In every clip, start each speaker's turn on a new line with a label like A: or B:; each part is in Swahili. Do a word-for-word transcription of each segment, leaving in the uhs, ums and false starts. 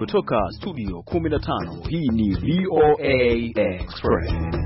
A: kutoka studio kumi na tano, hii ni V O A Express.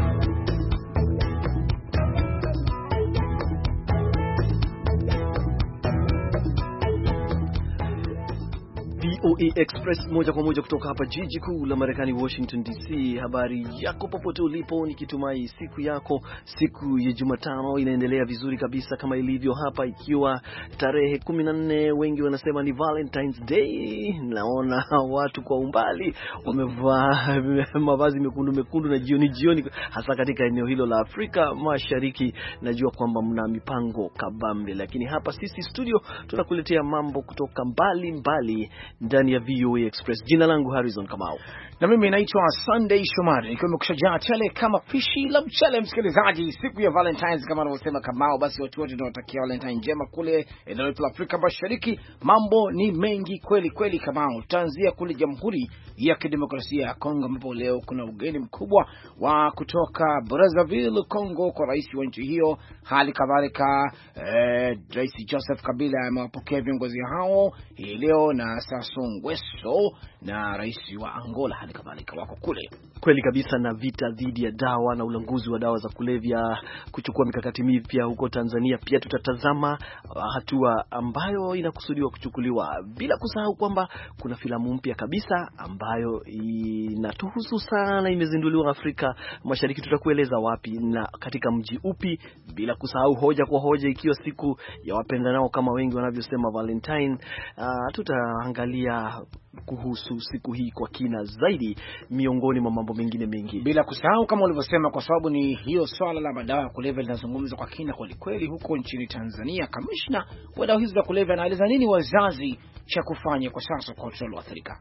A: V O A Express moja kwa moja kutoka hapa jiji kuu la Marekani, Washington D C. Habari yako popote ulipo, nikitumai siku yako, siku ya Jumatano inaendelea vizuri kabisa kama ilivyo hapa, ikiwa tarehe kumi na nne. Wengi wanasema ni Valentine's Day. Naona watu kwa umbali wamevaa mavazi mekundu mekundu na jioni jioni, hasa katika eneo hilo la Afrika Mashariki. Najua kwamba mna mipango kabambe, lakini hapa sisi studio tunakuletea mambo kutoka mbali mbali ndani ya V O A Express. Jina langu Harrison Kamau,
B: na mimi naitwa Sunday Shomari, nikiwa nimekushajaa tele kama pishi la mchele. Msikilizaji, siku ya Valentine's kama anavyosema Kamau, basi watu wote tunawatakia Valentine njema kule eneo la Afrika Mashariki. Mambo ni mengi kweli kweli Kamau. Tutaanzia kule Jamhuri ya Kidemokrasia ya Kongo, ambapo leo kuna ugeni mkubwa wa kutoka Brazzaville, Kongo, kwa rais wa nchi hiyo. Hali kadhalika eh, Rais Joseph Kabila amewapokea viongozi hao hii leo, na Sassou Nguesso na rais wa Angola hali kadhalika wako kule.
A: Kweli kabisa. Na vita dhidi ya dawa na ulanguzi wa dawa za kulevya kuchukua mikakati mipya huko Tanzania. Pia tutatazama hatua ambayo inakusudiwa kuchukuliwa, bila kusahau kwamba kuna filamu mpya kabisa ambayo inatuhusu sana, imezinduliwa Afrika Mashariki. Tutakueleza wapi na katika mji upi, bila kusahau hoja kwa hoja, ikiwa siku ya wapendanao kama wengi wanavyosema Valentine. Uh, tutaangalia kuhusu siku hii kwa kina zaidi, miongoni mwa mambo mengine mengi.
B: Bila kusahau kama ulivyosema, kwa sababu ni hiyo swala la madawa ya kulevya linazungumzwa kwa kina kweli kweli huko nchini Tanzania. Kamishna wa dawa hizo za kulevya anaeleza nini wazazi cha kufanya kwa sasa kwa watoto walioathirika.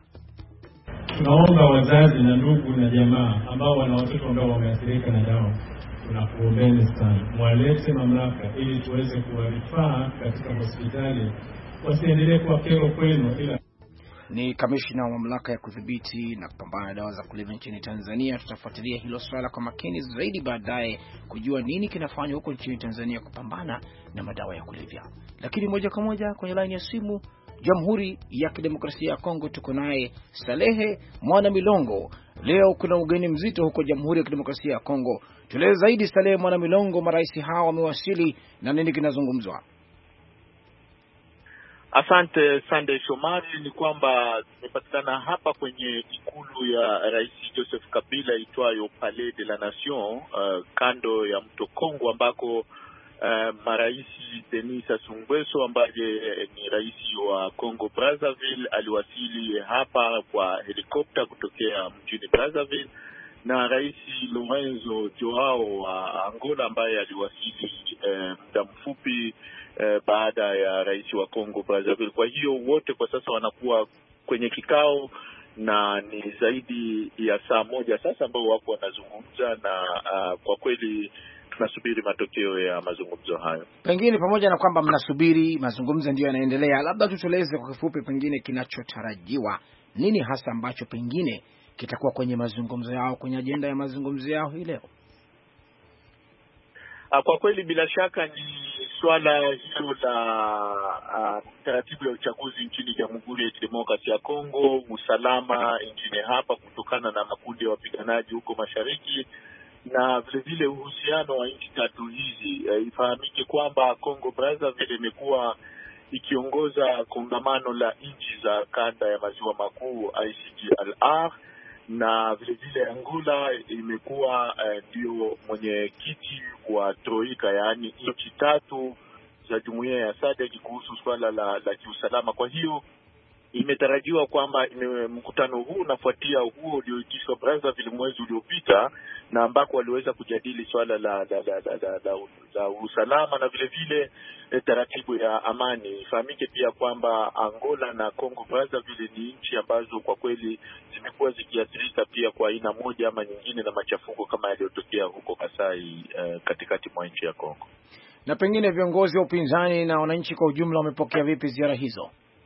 C: Tunaomba wazazi na ndugu na jamaa ambao wana watoto ambao wameathirika na dawa, tunakuombeni sana mwalete mamlaka ili tuweze kuwarifaa katika hospitali, wasiendelee kuwa kero kwenu. Ila
B: ni kamishna wa mamlaka ya kudhibiti na kupambana na dawa za kulevya nchini Tanzania. Tutafuatilia hilo swala kwa makini zaidi baadaye kujua nini kinafanywa huko nchini Tanzania kupambana na madawa ya kulevya. Lakini moja kwa moja kwenye line ya simu, Jamhuri ya Kidemokrasia ya Kongo, tuko naye Salehe Mwana Milongo. Leo kuna ugeni mzito huko Jamhuri ya Kidemokrasia ya Kongo. Tueleze zaidi Salehe Mwana Milongo, marais hao wamewasili na nini kinazungumzwa?
D: Asante Sunday Shomari. Ni kwamba tumepatikana hapa kwenye ikulu ya Rais Joseph Kabila itwayo Palais de la Nation, uh, kando ya mto Kongo, ambako uh, marais Denis Sassou Nguesso ambaye ni rais wa Kongo Brazzaville aliwasili hapa kwa helikopta kutokea mjini Brazzaville, na Rais Lorenzo Joao wa Angola ambaye aliwasili uh, muda mfupi Uh, baada ya rais wa Kongo Brazzaville. Kwa hiyo wote kwa sasa wanakuwa kwenye kikao, na ni zaidi ya saa moja sasa ambao wako wanazungumza, na uh, kwa kweli tunasubiri matokeo ya mazungumzo hayo.
B: Pengine pamoja na kwamba mnasubiri mazungumzo ndio yanaendelea, labda tutueleze kwa kifupi pengine kinachotarajiwa nini hasa ambacho pengine kitakuwa kwenye mazungumzo yao, kwenye ajenda ya mazungumzo yao hii leo.
D: Uh, kwa kweli bila shaka ni swala hilo la uh, taratibu ya uchaguzi nchini Jamhuri ya Kidemokrasia ya Kongo, usalama nchini hapa kutokana na makundi ya wapiganaji huko mashariki, na vile vile uhusiano wa nchi tatu hizi. Uh, ifahamike kwamba Kongo Brazzaville imekuwa ikiongoza kongamano la nchi za kanda ya maziwa makuu I C G L R, na vile vile Angola imekuwa ndio uh, mwenyekiti wa Troika, yaani nchi tatu za jumuiya ya S A D C kuhusu swala la, la kiusalama. Kwa hiyo imetarajiwa kwamba mkutano huu unafuatia huo ulioitishwa Brazzaville mwezi uliopita, na ambako waliweza kujadili swala la la la, la, la, la, la usalama na vile vile eh, taratibu ya amani. Ifahamike pia kwamba Angola na Kongo Brazzaville ni nchi ambazo kwa kweli zimekuwa zikiathirika pia kwa aina moja ama nyingine na machafuko kama yaliyotokea huko Kasai, eh, katikati mwa nchi ya Kongo.
B: Na pengine viongozi wa upinzani na wananchi kwa ujumla wamepokea vipi ziara hizo?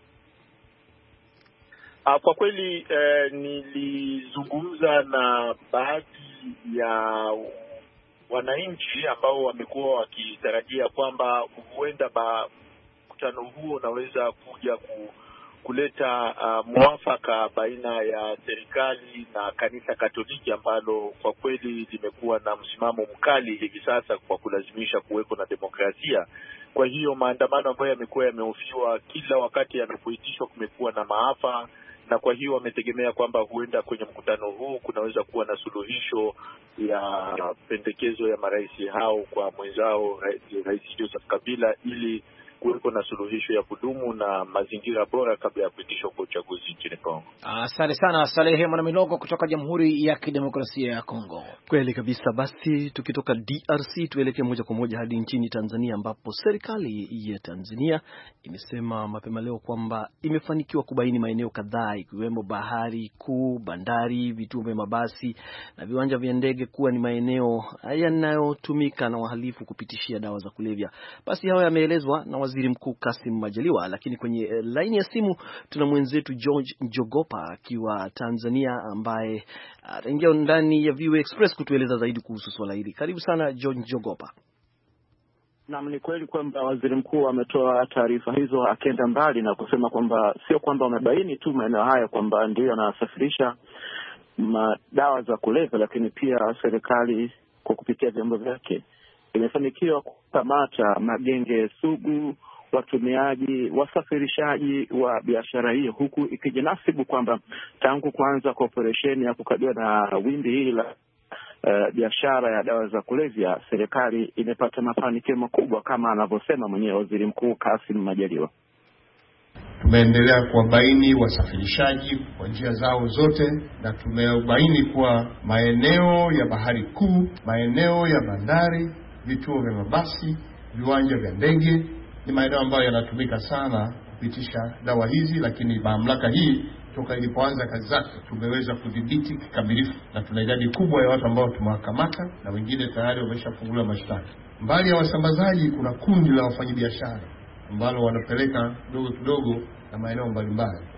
D: Uh, kwa kweli uh, nilizungumza na baadhi ya wananchi ambao wamekuwa wakitarajia kwamba huenda mkutano huo unaweza kuja ku, kuleta uh, mwafaka baina ya serikali na kanisa Katoliki ambalo kwa kweli limekuwa na msimamo mkali hivi sasa kwa kulazimisha kuweko na demokrasia. Kwa hiyo maandamano ambayo yamekuwa yamehofiwa kila wakati yanapoitishwa kumekuwa na maafa, na kwa hiyo wametegemea kwamba huenda kwenye mkutano huu kunaweza kuwa na suluhisho ya pendekezo ya marais hao kwa mwenzao Rais Joseph Kabila ili kuwepo na suluhisho ya kudumu na mazingira bora kabla ya kuitishwa kwa uchaguzi nchini Kongo.
B: Asante sana Salehe Mwana Milongo kutoka Jamhuri ya Kidemokrasia ya Kongo.
A: Kweli kabisa. Basi tukitoka D R C tuelekee moja kwa moja hadi nchini Tanzania, ambapo serikali ya Tanzania imesema mapema leo kwamba imefanikiwa kubaini maeneo kadhaa ikiwemo bahari kuu, bandari, vituo vya mabasi na viwanja vya ndege kuwa ni maeneo yanayotumika na wahalifu kupitishia dawa za kulevya. Basi hayo yameelezwa na Waziri Mkuu Kassim Majaliwa, lakini kwenye laini ya simu tuna mwenzetu George Njogopa akiwa Tanzania ambaye ataingia ndani ya V O A Express kutueleza zaidi kuhusu swala hili. Karibu sana George Njogopa.
E: Naam, ni kweli kwamba waziri mkuu ametoa taarifa hizo akienda mbali na kusema kwamba sio kwamba wamebaini tu maeneo haya kwamba ndio yanasafirisha madawa za kulevya, lakini pia serikali kwa kupitia vyombo vyake imefanikiwa kukamata magenge sugu, watumiaji, wasafirishaji wa biashara hiyo, huku ikijinasibu kwamba tangu kuanza kwa operesheni ya kukabiliana na wimbi hili la uh, biashara ya dawa za kulevya, serikali imepata mafanikio makubwa kama anavyosema mwenyewe Waziri Mkuu Kassim Majaliwa.
F: Tumeendelea kuwabaini wasafirishaji kwa njia zao zote, na tumebaini kuwa maeneo ya bahari kuu, maeneo ya bandari, vituo vya mabasi, viwanja vya ndege ni maeneo ambayo yanatumika sana kupitisha dawa hizi, lakini mamlaka hii toka ilipoanza kazi zake tumeweza kudhibiti kikamilifu, na tuna idadi kubwa ya watu ambao tumewakamata na wengine tayari wameshafunguliwa mashtaka. Mbali ya wasambazaji, kuna kundi la wafanyabiashara ambalo wanapeleka kidogo kidogo na maeneo mbalimbali.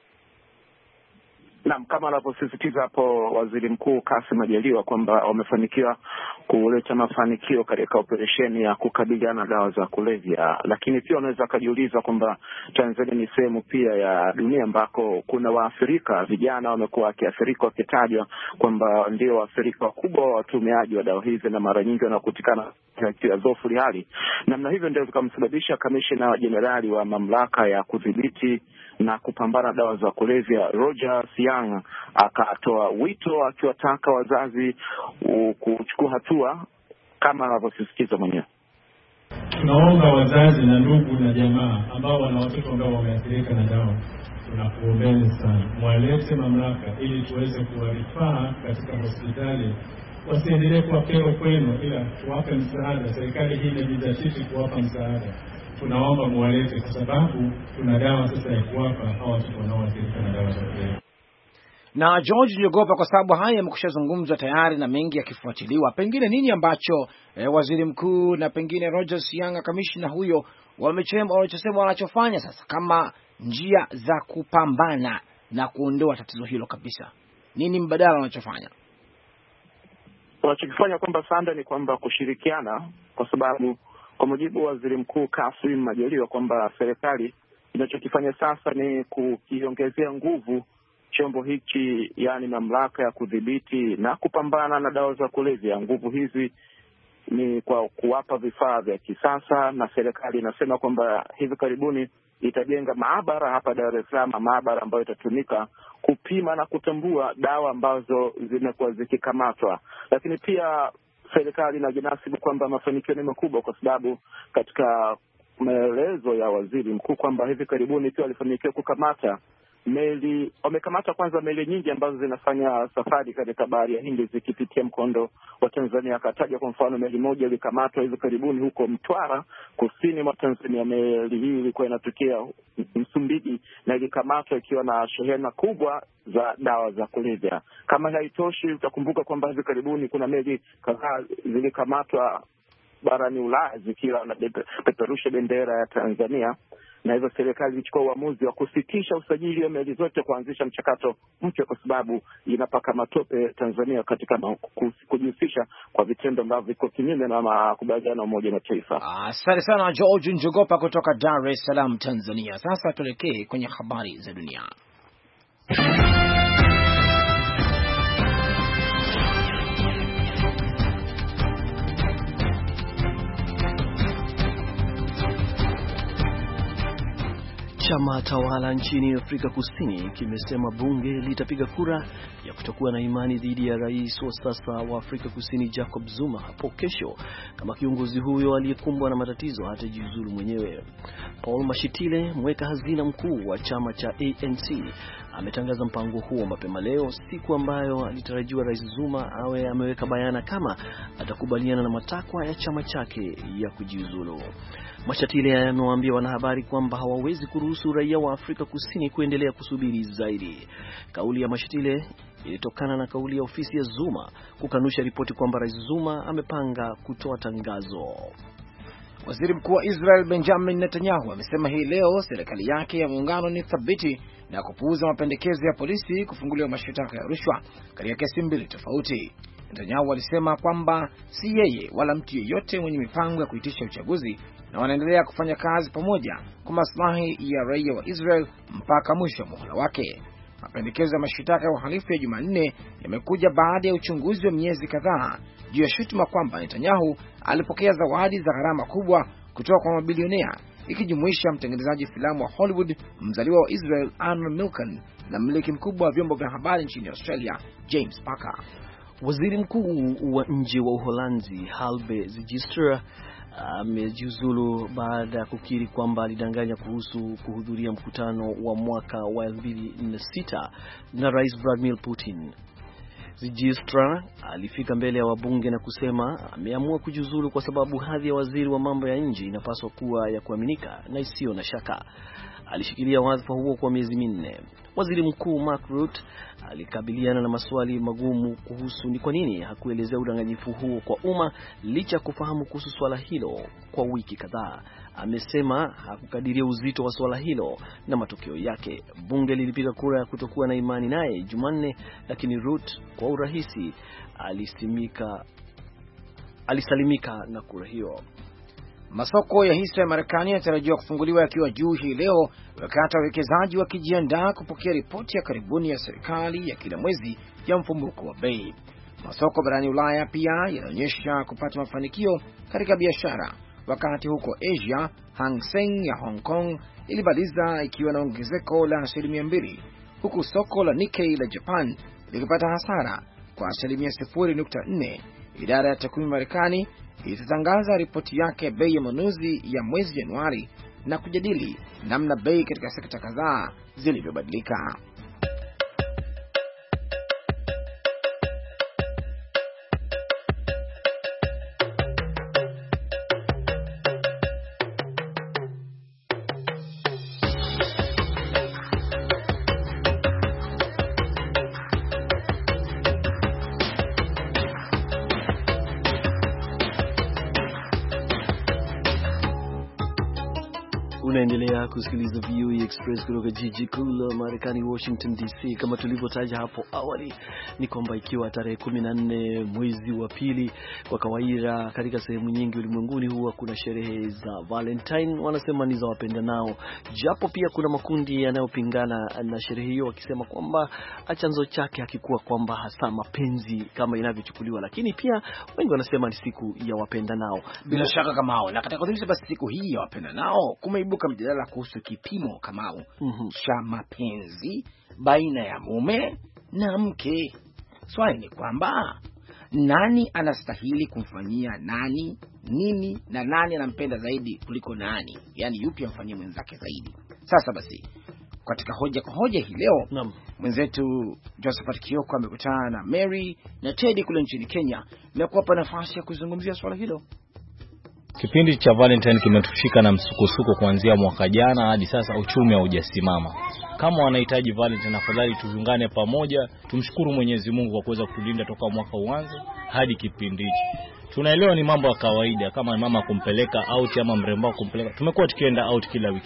E: Naam, kama anavyosisitiza hapo Waziri Mkuu Kassim Majaliwa kwamba wamefanikiwa kuleta mafanikio katika operesheni ya kukabiliana na dawa za kulevya, lakini pia unaweza kujiuliza kwamba Tanzania ni sehemu pia ya dunia ambako kuna waathirika, vijana wamekuwa wakiathirika wakitajwa kwamba ndio waathirika wakubwa wa watumiaji wa dawa hizi, na mara nyingi wanakutikana katika zofu hali. Namna hivyo ndio zikamsababisha kamishna wa jenerali wa mamlaka ya kudhibiti na kupambana dawa za kulevya Roger Siang akatoa wito akiwataka wazazi kuchukua hatua kama anavyosisitiza mwenyewe.
C: Tunaomba wazazi na ndugu na jamaa ambao wana watoto ambao wameathirika na dawa, tunakuombeni sana mwalete mamlaka ili tuweze kuwarifaa katika hospitali, wasiendelee kuwa kero kwenu, ila tuwape msaada. Serikali hii imejizatiti kuwapa msaada. Tunaomba muwalete kwa sababu tuna dawa sasa ya kuwapa hawa watu wanaoathirika na dawa za kulevya.
B: Na George Njogopa, kwa sababu haya yamekushazungumzwa tayari na mengi yakifuatiliwa, pengine nini ambacho eh, waziri mkuu na pengine Roger Siang kamishna huyo wamechema wanachosema wanachofanya sasa kama njia za kupambana na kuondoa tatizo hilo kabisa? Nini mbadala wanachofanya?
E: Wanachokifanya kwamba sanda ni kwamba kushirikiana, kwa sababu kwa mujibu wa Waziri Mkuu Kassim Majaliwa kwamba serikali inachokifanya sasa ni kukiongezea nguvu chombo hiki, yani mamlaka ya kudhibiti na kupambana na dawa za kulevya. Nguvu hizi ni kwa kuwapa vifaa vya kisasa, na serikali inasema kwamba hivi karibuni itajenga maabara hapa Dar es Salaam, maabara ambayo itatumika kupima na kutambua dawa ambazo zimekuwa zikikamatwa. Lakini pia serikali inajinasibu kwamba mafanikio ni makubwa, kwa sababu katika maelezo ya waziri mkuu kwamba hivi karibuni pia walifanikiwa kukamata meli, wamekamata kwanza meli nyingi ambazo zinafanya safari katika bahari ya Hindi zikipitia mkondo wa Tanzania. Akataja kwa mfano meli moja ilikamatwa hivi karibuni huko Mtwara, kusini mwa Tanzania. Meli hii ilikuwa inatokea Msumbiji na ilikamatwa ikiwa na shehena kubwa za dawa za kulevya. Kama haitoshi, utakumbuka kwamba hivi karibuni kuna meli kadhaa zilikamatwa barani Ulaya zikiwa na peperusha bendera ya Tanzania. na hivyo serikali ilichukua uamuzi wa kusitisha usajili wa meli zote, kuanzisha mchakato mpya, kwa sababu inapaka matope Tanzania katika kujihusisha kwa vitendo ambavyo viko kinyume na makubaliano ya Umoja wa Mataifa.
B: Asante sana George Njogopa kutoka Dar es Salaam, Tanzania. Sasa tuelekee kwenye habari za dunia.
A: Chama tawala nchini Afrika Kusini kimesema bunge litapiga kura ya kutokuwa na imani dhidi ya rais wa sasa wa Afrika Kusini Jacob Zuma hapo kesho, kama kiongozi huyo aliyekumbwa na matatizo hatajiuzulu mwenyewe. Paul Mashitile, mweka hazina mkuu wa chama cha A N C, ametangaza mpango huo mapema leo, siku ambayo alitarajiwa rais Zuma awe ameweka bayana kama atakubaliana na matakwa ya chama chake ya kujiuzulu. Mashatile amewaambia wanahabari kwamba hawawezi kuruhusu raia wa Afrika Kusini kuendelea kusubiri zaidi. Kauli ya Mashatile ilitokana na kauli ya ofisi ya Zuma kukanusha ripoti kwamba rais Zuma amepanga kutoa tangazo.
B: Waziri Mkuu wa Israel Benjamin Netanyahu amesema hii leo serikali yake ya muungano ni thabiti na kupuuza mapendekezo ya polisi kufunguliwa mashtaka ya rushwa katika kesi mbili tofauti. Netanyahu alisema kwamba si yeye wala mtu yeyote mwenye mipango ya kuitisha uchaguzi, na wanaendelea kufanya kazi pamoja kwa maslahi ya raia wa Israel mpaka mwisho wa muhula wake. Mapendekezo ya mashtaka ya uhalifu ya Jumanne yamekuja baada ya uchunguzi wa miezi kadhaa juu ya shutuma kwamba Netanyahu alipokea zawadi za gharama kubwa kutoka kwa mabilionea, ikijumuisha mtengenezaji filamu wa Hollywood mzaliwa wa Israel Arnold Milchan na mmiliki mkubwa wa vyombo vya habari nchini Australia James Packer.
A: Waziri Mkuu wa nje wa Uholanzi Halbe Zijlstra amejiuzulu baada ya kukiri kwamba alidanganya kuhusu kuhudhuria mkutano wa mwaka wa elfu mbili na sita na Rais Vladimir Putin. Zijlstra alifika mbele ya wabunge na kusema ameamua kujiuzulu kwa sababu hadhi ya waziri wa mambo ya nje inapaswa kuwa ya kuaminika na isiyo na shaka. Alishikilia wadhifa huo kwa miezi minne. Waziri Mkuu Mark Rutte alikabiliana na maswali magumu kuhusu ni kwa nini hakuelezea udanganyifu huo kwa umma licha kufahamu kuhusu swala hilo kwa wiki kadhaa. Amesema hakukadiria uzito wa swala hilo na matokeo yake. Bunge lilipiga kura ya kutokuwa na imani naye Jumanne, lakini Rutte kwa urahisi alisimika alisalimika na kura hiyo.
B: Masoko ya hisa ya Marekani yanatarajiwa kufunguliwa yakiwa juu hii leo, wakati wawekezaji wakijiandaa kupokea ripoti ya karibuni ya serikali ya kila mwezi ya mfumuko wa bei. Masoko barani Ulaya pia yanaonyesha kupata mafanikio katika biashara, wakati huko Asia Hang Seng ya Hong Kong ilibaliza ikiwa na ongezeko la asilimia mbili, huku soko la Nikkei la Japan likipata hasara kwa asilimia sifuri nukta nne. Idara ya takwimu Marekani itatangaza ripoti yake bei ya manunuzi ya mwezi Januari na kujadili namna bei katika sekta kadhaa zilivyobadilika.
A: Unaendelea kusikiliza V O A Express kutoka jiji kuu la Marekani, Washington D C. Kama tulivyotaja hapo awali, ni kwamba ikiwa tarehe kumi na nne mwezi wa pili, kwa kawaida katika sehemu nyingi ulimwenguni huwa kuna sherehe za Valentine, wanasema ni za wapendanao, japo pia kuna makundi yanayopingana na sherehe hiyo wakisema kwamba chanzo chake hakikuwa kwamba hasa mapenzi kama inavyochukuliwa, lakini pia wengi wanasema ni siku ya wapendanao.
B: Bila shaka Kamao, na katika kuzungumzia basi siku hii ya wapendanao kumeibuka mjadala kuhusu kipimo Kamao mm-hmm. cha mapenzi baina ya mume na mke. Swali ni kwamba nani anastahili kumfanyia nani nini, na nani anampenda zaidi kuliko nani, yani yupi amfanyie mwenzake zaidi. Sasa basi katika hoja kwa hoja hii leo Naam. mwenzetu Josephat Kioko amekutana na Mary na Teddy kule nchini Kenya na kuwapa nafasi ya kuzungumzia swala hilo.
G: Kipindi cha Valentine kimetushika na msukosuko kuanzia mwaka jana hadi sasa, uchumi haujasimama. Kama wanahitaji Valentine, afadhali tuungane pamoja, tumshukuru Mwenyezi Mungu kwa kuweza kutulinda toka mwaka uanze hadi kipindi hiki. Tunaelewa ni mambo ya kawaida kama mama kumpeleka out ama mrembo kumpeleka. Tumekuwa tukienda out kila weekend.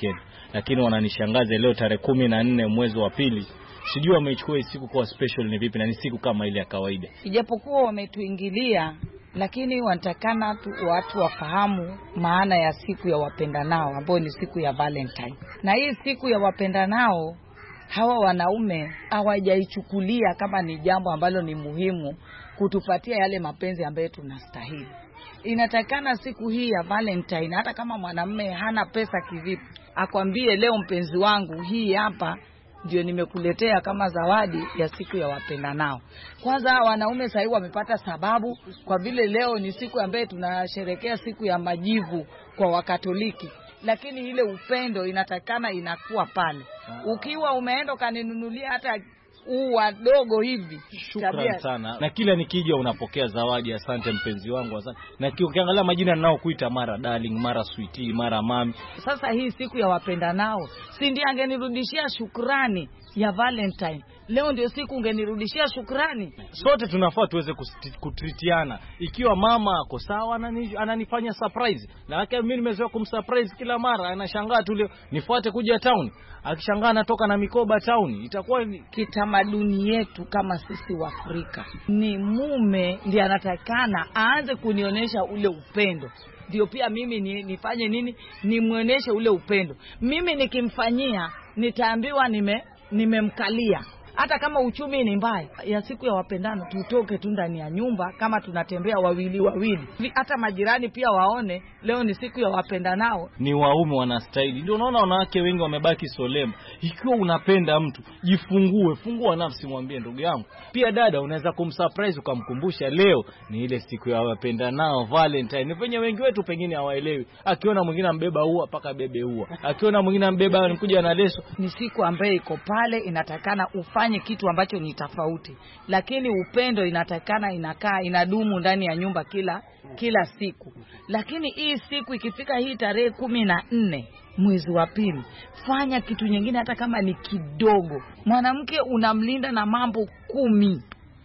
G: lakini wananishangaza leo tarehe kumi na nne mwezi wa pili. Sijui wameichukua siku kwa special ni vipi na ni siku kama ile ya kawaida.
H: Ijapokuwa wametuingilia, lakini wanatakana tu watu wafahamu maana ya siku ya wapendanao ambayo ni siku ya Valentine. Na hii siku ya wapendanao hawa wanaume hawajaichukulia kama ni jambo ambalo ni muhimu kutupatia yale mapenzi ambayo tunastahili. Inatakana siku hii ya Valentine, hata kama mwanamume hana pesa kivipi, akwambie leo mpenzi wangu, hii hapa ndio nimekuletea kama zawadi ya siku ya wapendanao. Kwanza wanaume sasa wamepata sababu, kwa vile leo ni siku ambayo tunasherehekea siku ya majivu kwa Wakatoliki, lakini ile upendo inatakana inakuwa pale. Ukiwa umeenda kaninunulia hata ua dogo hivi,
G: shukrani sana. Na kila nikija unapokea zawadi, asante mpenzi wangu, asante. Na ukiangalia majina ninao kuita mara darling, mara sweetie, mara mami.
H: Sasa hii siku ya wapendanao, si ndiye angenirudishia shukrani ya Valentine? Leo ndio siku ungenirudishia shukrani.
G: Sote tunafaa tuweze kutritiana. Ikiwa mama ako sawa ananifanya surprise, na hata mimi nimezoea kumsurprise kila mara, anashangaa tu leo nifuate kuja town, akishangaa natoka na mikoba town. Itakuwa ni
H: kitamaduni yetu kama sisi wa Afrika, ni mume ndiye anatakana aanze kunionyesha ule upendo, ndio pia mimi ni, nifanye nini, nimuoneshe ule upendo. Mimi nikimfanyia nitaambiwa nime nimemkalia. Hata kama uchumi ni mbaya, ya siku ya wapendano tutoke tu ndani ya nyumba kama tunatembea wawili wawili. Hata majirani pia waone leo ni siku ya wapendanao.
G: Ni waume wanastahili. Ndio unaona wanawake wengi wamebaki solema. Ikiwa unapenda mtu, jifungue, fungua nafsi, mwambie ndugu yangu. Pia dada, unaweza kumsurprise ukamkumbusha leo ni ile siku ya wapendanao, Valentine. Venye wengi wetu pengine hawaelewi. Akiona mwingine ambeba ua paka bebe ua. Akiona mwingine ambeba anakuja na leso.
H: Ni siku ambayo iko pale, inatakana ufanye kitu ambacho ni tofauti, lakini upendo inatakana inakaa inadumu ndani ya nyumba kila kila siku. Lakini hii siku ikifika hii tarehe kumi na nne mwezi wa pili, fanya kitu nyingine hata kama ni kidogo. Mwanamke unamlinda na mambo kumi.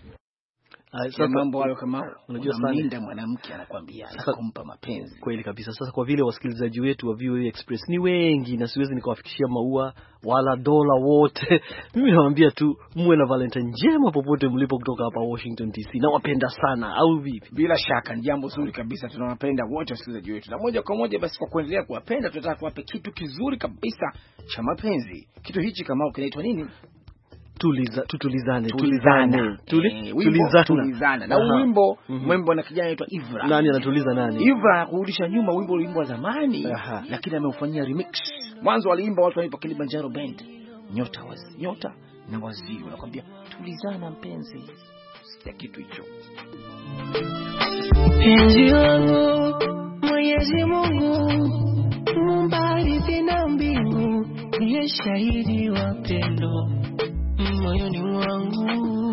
B: Sasa mambo hayo kama unajua sana mwanamke anakuambia anakumpa mapenzi.
A: Kweli kabisa. Sasa kwa vile wasikilizaji wetu wa V O A Express ni wengi na siwezi nikawafikishia maua wala dola wote, mimi nawaambia tu muwe na Valentine njema popote mlipo kutoka hapa Washington D C. Na wapenda sana, au vipi?
B: Bila shaka ni jambo zuri kabisa, tunawapenda wote wasikilizaji wetu. Na moja kwa moja basi, kwa kuendelea kuwapenda, tunataka kuwape kitu kizuri kabisa cha mapenzi. Kitu hichi kama kinaitwa nini?
A: Tuliza, tutulizane, tulizane,
B: Tuli, tulizana. tulizana. Na wimbo, wimbo na kijana anaitwa Ivra.
A: Nani anatuliza nani?
B: Ivra kurudisha nyuma wimbo wimbo wa zamani, lakini ameufanyia remix. Mwanzo waliimba watu walipo Kilimanjaro Band, nyota wazi, nyota na waziri wanakuambia tulizana mpenzi. Ya kitu hicho.
I: Penzi wangu, Mwenyezi Mungu, Muumba ardhi na mbingu, ndiye shahidi wa pendo moyoni mwangu.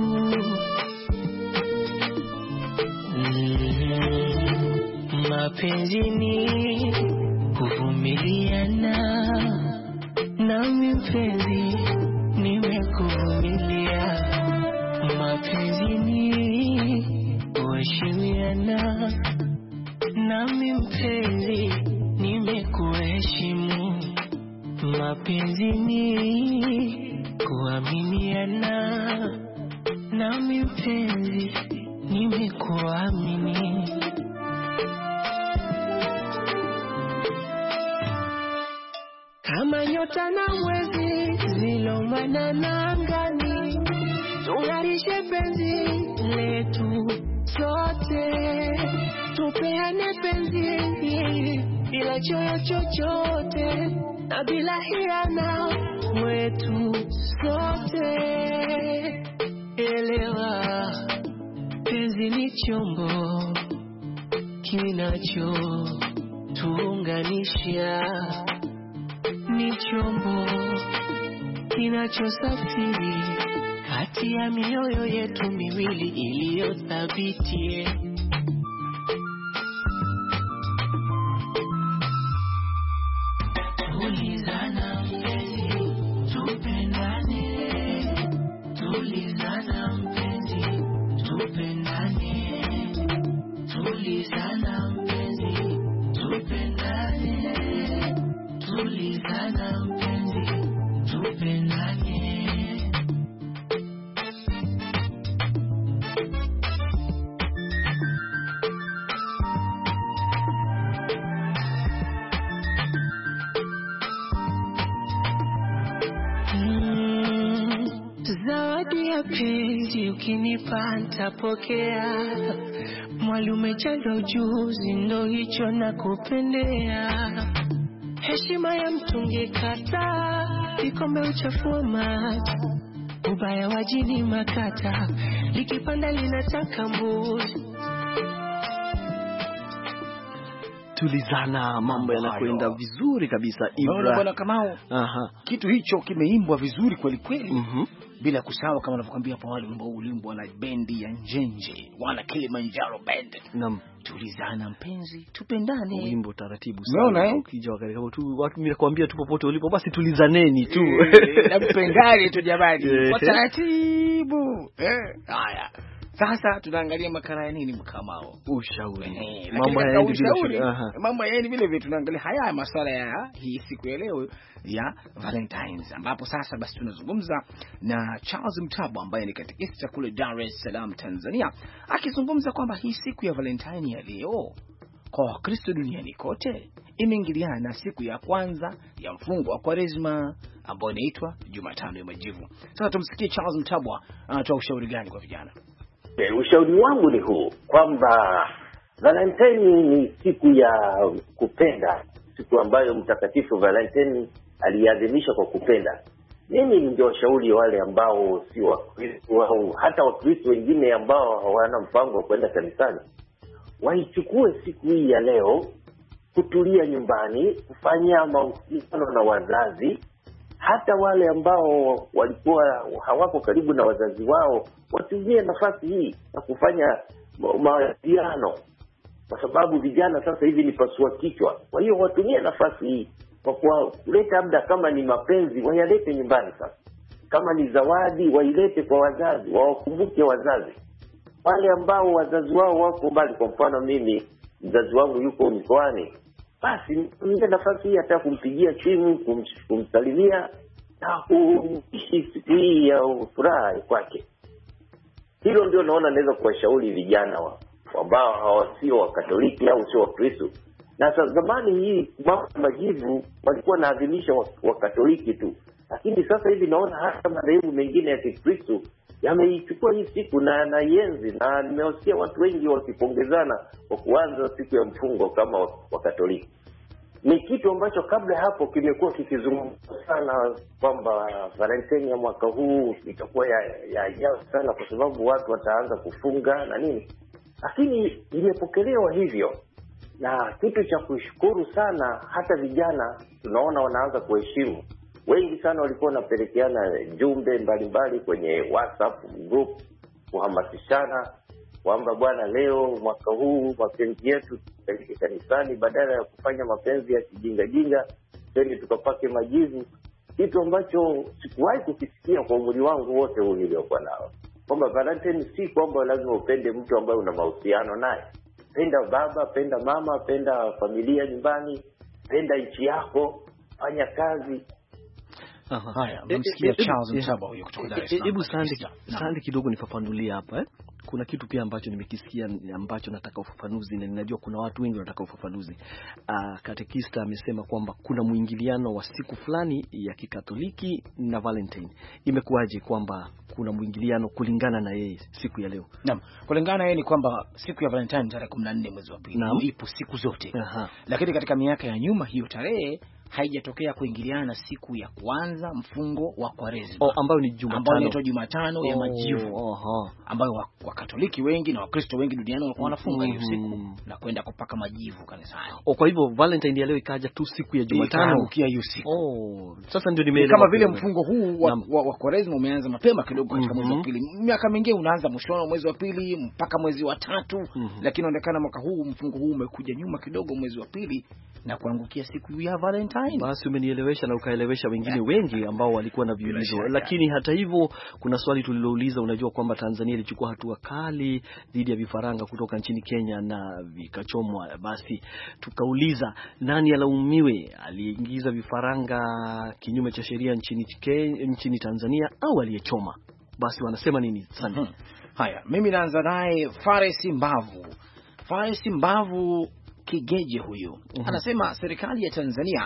I: Mm-hmm. Mapenzi ni kuvumiliana, nami mpenzi nimekuvumilia. Mapenzi ni kuheshimiana, nami mpenzi nimekuheshimu. Mapenzi ni kuaminiana, nami mpenzi nimekuamini. Kama nyota na mwezi zilomana angani, tung'arishe penzi letu sote, tupeane penzi bila choyo chochote na bila hiana wetu sote. Elewa, penzi ni chombo kinacho tuunganisha, ni chombo kinachosafiri kati ya mioyo yetu miwili iliyothabiti. Tulizana mpenzi, tupendane. Tulizana mpenzi, tupendane. Tulizana mpenzi, tupendane. Tulizana mpenzi. zawadi ya penzi ukinipa nitapokea. Mwali umejaliwa ujuzi ndo hicho nakupendea. Heshima ya mtungi kata, kikombe uchafua maji. Ubaya wajini makata, likipanda linataka mbuzi.
A: Tulizana, mambo yanakwenda vizuri kabisa Ibra.
B: Bwana Kamau.
A: Aha.
B: Kitu hicho kimeimbwa vizuri kweli kweli.
A: Mhm.
B: Bila kusahau kama nilivyokuambia hapo awali, wimbo ulimbwa na bendi ya Njenje, wana Kilimanjaro Band. Naam. Tulizana mpenzi, tupendane.
A: Wimbo taratibu sana.
B: Eh?
A: Ukija wakati kama tu watu mimi nakwambia tu popote ulipo basi tulizaneni tu.
B: Na mpendane tu jamani. Kwa taratibu. Eh, haya. Sasa tunaangalia makala ya nini Mkamao?
A: Ushauri.
B: Eh,
A: mambo ya ushauri.
B: Mambo ya vile vile tunaangalia haya masuala ya hii siku ya leo ya Valentines, ambapo sasa basi tunazungumza na Charles Mtabwa ambaye ni katekista kule Dar es Salaam Tanzania, akizungumza kwamba hii siku ya Valentine ya leo kwa Wakristo duniani kote imeingiliana na siku ya kwanza ya mfungo wa Kwaresma ambao inaitwa Jumatano ya Majivu. Sasa tumsikie Charles Mtabwa anatoa ushauri gani kwa vijana.
J: E, ushauri wangu ni huu kwamba Valentine ni siku ya kupenda, siku ambayo Mtakatifu Valentine aliadhimisha kwa kupenda. Mimi ningewashauri wale ambao si Wakristo au hata Wakristo wengine ambao hawana mpango wa kwenda kanisani, waichukue siku hii ya leo kutulia nyumbani, kufanya mahusiano na wazazi. Hata wale ambao walikuwa hawako karibu na wazazi wao watumie nafasi hii na kufanya mahusiano, kwa sababu vijana sasa hivi ni pasua kichwa. Kwa hiyo watumie nafasi hii kwa kuleta, labda kama ni mapenzi wayalete nyumbani. Sasa kama ni zawadi wailete kwa wazazi, wawakumbuke wazazi. Wale ambao wazazi wao wako mbali, kwa mfano mimi mzazi wangu yuko mkoani, basi nipe nafasi hii hata kumpigia simu, kum, kumsalimia na kuishi siku hii ya furaha kwake. Hilo ndio naona naweza kuwashauri vijana wa ambao hawasio wa Katoliki au sio wa Kristo. Na sasa zamani hii mambo majivu walikuwa naadhimisha wa, wa Katoliki tu, lakini sasa hivi naona hata madhehebu mengine ya Kikristo yameichukua hii siku na na yenzi, na nimewasikia watu wengi wakipongezana kwa kuanza siku ya mfungo kama wa Katoliki. Ni kitu ambacho kabla hapo kimekuwa kikizungumzwa sana kwamba Valentine ya mwaka huu itakuwa ya ajabu sana kwa sababu watu wataanza kufunga na nini, lakini imepokelewa hivyo, na kitu cha kushukuru sana. Hata vijana tunaona wanaanza kuheshimu. Wengi sana walikuwa wanapelekeana jumbe mbalimbali kwenye WhatsApp group kuhamasishana kwamba bwana, leo mwaka huu mapenzi yetu tupeleke kanisani badala ya kufanya mapenzi ya kijinga jinga, twende tukapake majivu. Kitu ambacho sikuwahi kukisikia kwa umri wangu wote huu niliokuwa nao, kwamba Valentine si kwamba lazima upende mtu ambaye una mahusiano naye. Penda baba, penda mama, penda familia nyumbani, penda nchi yako, fanya kazi.
B: Aha. Haya, msikia Charles Mtabwa huyo kutoka Dar es Salaam.
A: Hebu sande sande kidogo nifafanulie hapa eh. Kuna kitu pia ambacho nimekisikia ambacho nataka ufafanuzi, na ninajua kuna watu wengi wanataka ufafanuzi. Uh, katekista amesema kwamba kuna muingiliano wa siku fulani ya Kikatoliki na Valentine. Imekuwaje kwamba kuna muingiliano kulingana na yeye siku ya leo?
B: Naam, kulingana na yeye ni kwamba siku ya Valentine tarehe kumi na nne mwezi wa pili ipo siku zote. Aha. Lakini katika miaka ya nyuma hiyo tarehe haijatokea kuingiliana na siku ya kwanza mfungo wa Kwaresma,
A: oh, ambayo ni Jumatano,
B: ambayo inaitwa Jumatano ya Majivu,
A: oh,
B: ambayo Wakatoliki wengi na Wakristo wengi duniani walikuwa wanafunga hiyo siku mm -hmm. na kwenda kupaka majivu kanisani.
A: Oh, kwa hivyo Valentine ya leo ikaja tu siku ya Jumatano
B: ukia hiyo siku.
A: Oh, sasa ndio nimeelewa.
B: Kama vile mfungo huu wa, wa, wa Kwaresma umeanza mapema kidogo katika mm -hmm. mwezi wa pili. Miaka mingine unaanza mwishoni wa mwezi wa pili mpaka mwezi wa tatu, mm -hmm. lakini inaonekana mwaka huu mfungo huu umekuja nyuma kidogo mwezi wa pili na kuangukia siku ya Valentine.
A: Basi umenielewesha na ukaelewesha wengine wengi ambao walikuwa na viulizo. Lakini hata hivyo kuna swali tulilouliza, unajua kwamba Tanzania ilichukua hatua kali dhidi ya vifaranga kutoka nchini Kenya na vikachomwa. Basi tukauliza nani alaumiwe, aliingiza vifaranga kinyume cha sheria nchini Kenya, nchini Tanzania au aliyechoma? Basi wanasema nini? Sana.
B: Hmm. Haya, mimi naanza naye Fares Mbavu. Fares Mbavu Kigeje huyu. Uh -huh. Anasema serikali ya Tanzania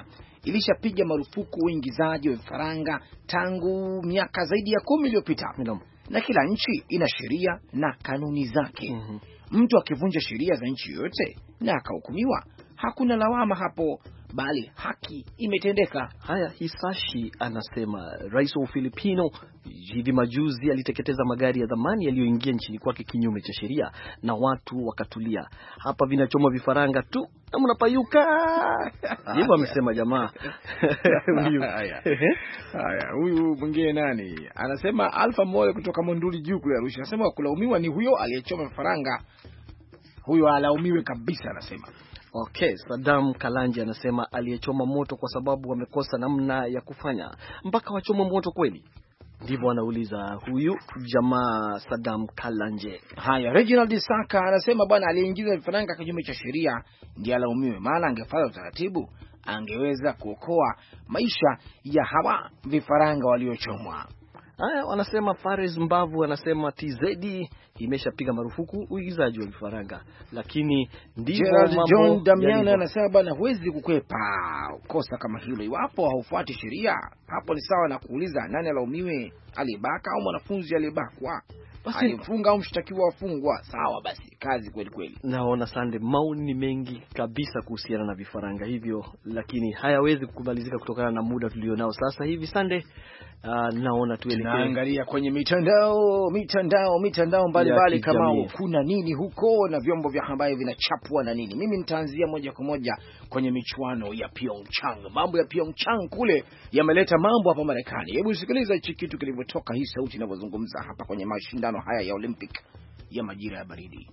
B: ilishapiga marufuku uingizaji wa vifaranga tangu miaka zaidi ya kumi iliyopita. Na kila nchi ina sheria na kanuni zake. Mm-hmm. Mtu akivunja sheria za nchi yoyote na akahukumiwa, hakuna lawama hapo, bali haki imetendeka.
A: Haya, Hisashi anasema rais wa Filipino hivi majuzi aliteketeza magari ya dhamani yaliyoingia nchini kwake kinyume cha sheria na watu wakatulia. Hapa vinachoma vifaranga tu na mnapayuka. Hivyo amesema jamaa.
B: Haya. Haya, huyu mwingine nani? Anasema Alpha Mole kutoka Monduli juu kule Arusha. Anasema kulaumiwa ni huyo aliyechoma vifaranga. Huyo alaumiwe kabisa anasema.
A: Okay, Saddam Kalanje anasema aliyechoma moto kwa sababu wamekosa namna ya kufanya mpaka wachoma moto kweli. Ndivyo anauliza huyu jamaa Saddam Kalanje.
B: Haya, Reginald Saka anasema bwana aliyeingiza vifaranga kinyume cha sheria ndiye alaumiwe, maana angefuata utaratibu angeweza kuokoa maisha ya hawa vifaranga waliochomwa.
A: Haya, wanasema Fares Mbavu anasema T Z imeshapiga marufuku uigizaji wa vifaranga, lakini ndivyo mambo.
B: John Damiano anasema bwana huwezi kukwepa kosa kama hilo iwapo haufuati sheria. Hapo ni sawa na kuuliza nani alaumiwe, alibaka au mwanafunzi alibakwa, alifunga au mshtakiwa wafungwa. Sawa basi, kazi kweli kweli.
A: Naona Sande maoni mengi kabisa kuhusiana na vifaranga hivyo, lakini hayawezi kukumalizika kutokana na muda tulionao sasa hivi. Sande, uh, naona tuelekee
B: naangalia kwenye mitandao mitandao mitandao mbalimbali kama kuna nini huko na vyombo vya habari vinachapwa na nini. Mimi nitaanzia moja kwa moja kwenye michuano ya Pyeongchang. Mambo ya Pyeongchang kule yameleta mambo hapa Marekani. Hebu sikiliza hichi kitu kilivyotoka, hii sauti inavyozungumza hapa kwenye mashindano haya ya Olympic ya majira ya baridi.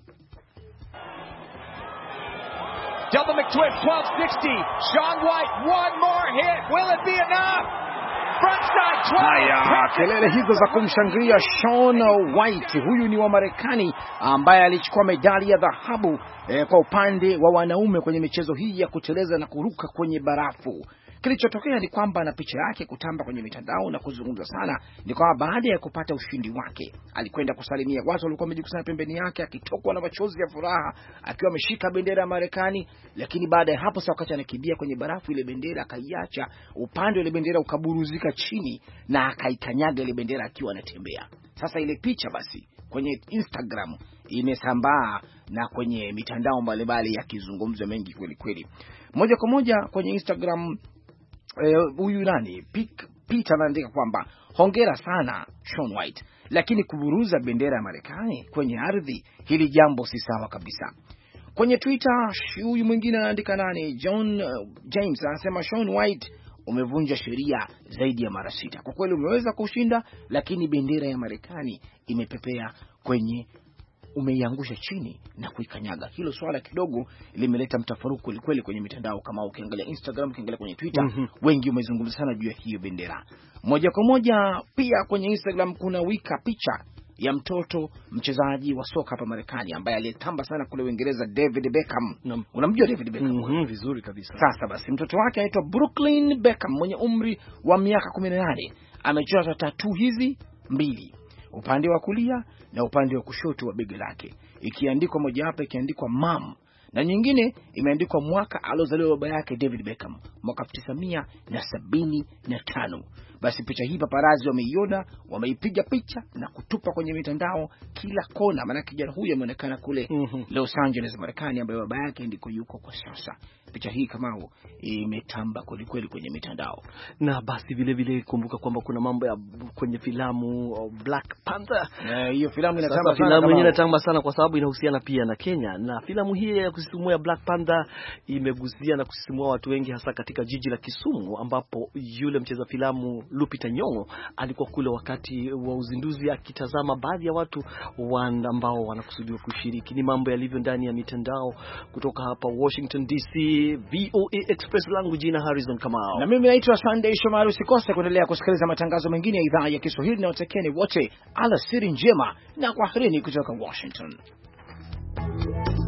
K: Double McTwift twelve sixty. Shaun White, one more hit. Will it be enough? Frontside twelve.
B: Haya, kelele hizo za kumshangilia Shaun White. Huyu ni wa Marekani ambaye alichukua medali ya dhahabu eh, kwa upande wa wanaume kwenye michezo hii ya kuteleza na kuruka kwenye barafu. Kilichotokea ni kwamba na picha yake kutamba kwenye mitandao na kuzungumza sana ni kwamba baada ya kupata ushindi wake alikwenda kusalimia watu walikuwa wamejikusanya pembeni yake, akitokwa na machozi ya furaha akiwa ameshika bendera ya Marekani. Lakini baada ya hapo sasa, wakati anakimbia kwenye barafu, ile bendera akaiacha, upande ile bendera ukaburuzika chini na akaikanyaga ile bendera akiwa anatembea. Sasa ile picha basi kwenye Instagram imesambaa na kwenye mitandao mbalimbali yakizungumza mengi kweli kweli. Moja kwa moja kwenye Instagram huyu uh, nani Peter anaandika kwamba hongera sana Shaun White, lakini kuburuza bendera ya Marekani kwenye ardhi, hili jambo si sawa kabisa. Kwenye Twitter huyu mwingine anaandika nani John uh, James anasema Shaun White, umevunja sheria zaidi ya mara sita. Kwa kweli umeweza kushinda, lakini bendera ya Marekani imepepea kwenye, umeiangusha chini na kuikanyaga. Hilo swala kidogo limeleta mtafaruku kweli kweli kwenye mitandao, kama ukiangalia Instagram, ukiangalia kwenye Twitter, mm-hmm. wengi wamezungumza sana juu ya hiyo bendera. Moja kwa moja pia kwenye Instagram kuna wika picha ya mtoto mchezaji wa soka hapa Marekani ambaye aliyetamba sana kule Uingereza, David Beckham. No. Unamjua David Beckham?
A: Mm-hmm, vizuri kabisa.
B: Sasa basi mtoto wake anaitwa Brooklyn Beckham mwenye umri wa miaka kumi na nane amechora tattoo hizi mbili, upande wa kulia na upande wa kushoto wa bega lake, ikiandikwa moja hapa ikiandikwa mom na nyingine imeandikwa mwaka alozaliwa baba yake David Beckham, mwaka elfu tisa mia sabini na tano. Basi picha hii paparazi wameiona, wameipiga picha na kutupa kwenye mitandao kila kona, maana kijana huyu ameonekana kule mm-hmm. Los Angeles Marekani, ambaye baba yake ndiko yuko kwa sasa. Picha hii kama imetamba kweli kweli kwenye mitandao.
A: Na basi vile vile kumbuka kwamba kuna mambo ya kwenye filamu Black Panther.
B: Na hiyo filamu inatamba sana.
A: Filamu yenyewe inatamba sana kwa sababu inahusiana pia na Kenya, na filamu hii ya kusisimua Black Panther imegusia na kusisimua watu wengi, hasa katika jiji la Kisumu, ambapo yule mcheza filamu Lupita Nyong'o alikuwa kule wakati wa uzinduzi akitazama baadhi ya watu ambao wanakusudiwa kushiriki. Ni mambo yalivyo ndani ya mitandao. Kutoka hapa Washington D C, V O A Express, langu jina Harrison Kamau.
B: Na mimi naitwa Sunday Shomari. Usikose kuendelea kusikiliza matangazo mengine ya idhaa ya Kiswahili, na watakeni wote alasiri njema na kwaherini kutoka Washington.